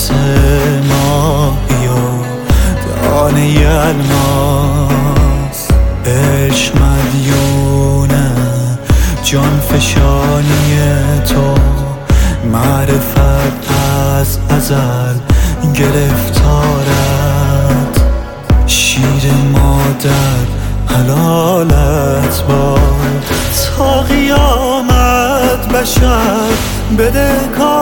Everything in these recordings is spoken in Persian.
مثل ماهی و دانه الماس. عشق مدیونه جان فشانی تو، معرفت از ازل گرفتارت. شیر مادر حلالت باد، تا قیامت بشر بده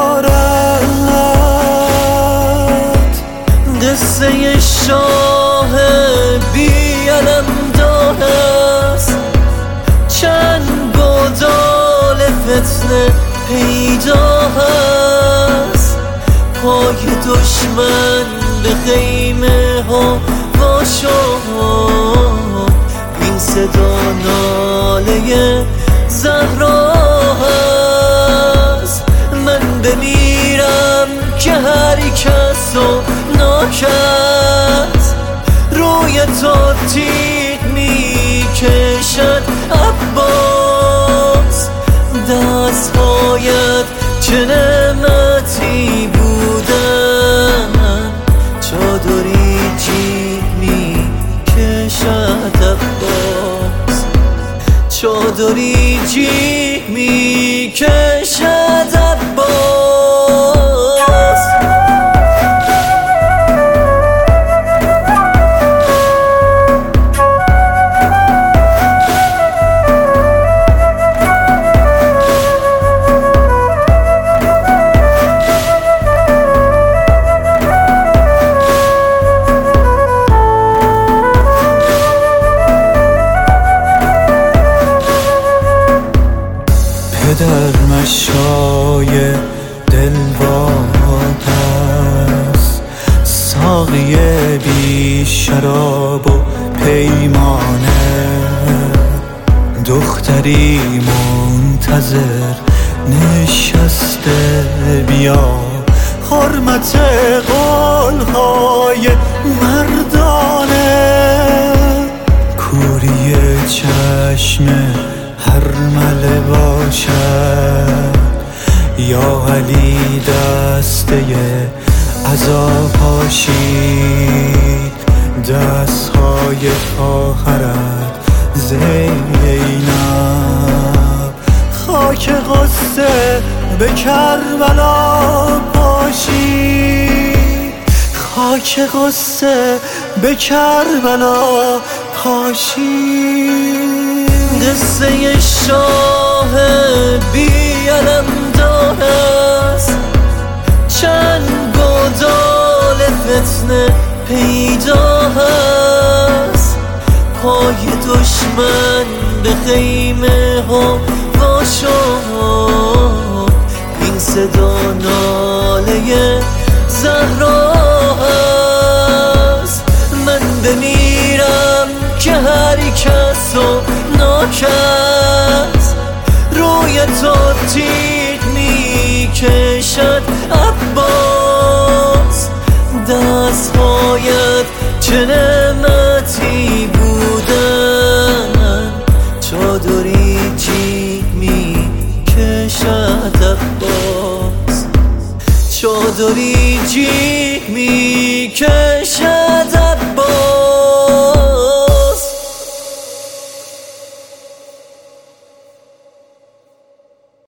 کارت. قصه شاه بی علم داست، چند گودال فتنه پیدا هست. پای دشمن به خیمه ها واشو، این صدا ناله زهرا هست. من بمیرم که هر کس و ناکس، روی تو تیغ میکشد عباس. دستهایت چه نعمتی بودن، چادری جیغ میکشد عباس. چادری جیغ میکشد عباس. پدر مشای دلواد است، ساقی بی شراب و پیمانه. دختری منتظر نشسته، بیا حرمت قولهای مردانه. کوری چشم هرمله باشد، یا علی دسته عزا پاشید. دستهای خواهرت زینب، خاک غصه به کربلا پاشید. خاک غصه به کربلا پاشید. قصه شاه بی علم داست، چند گودال فتنه پیدا هست. پای دشمن به خیمه ها واشو، این صدا ناله زهرا هست. من بمیرم که هر کس و ناکس، روی تو تیغ میکشد عباس. دستهایت چه نعمتی بودن، چادری جیغ میکشد عباس. چادری جیغ میکشد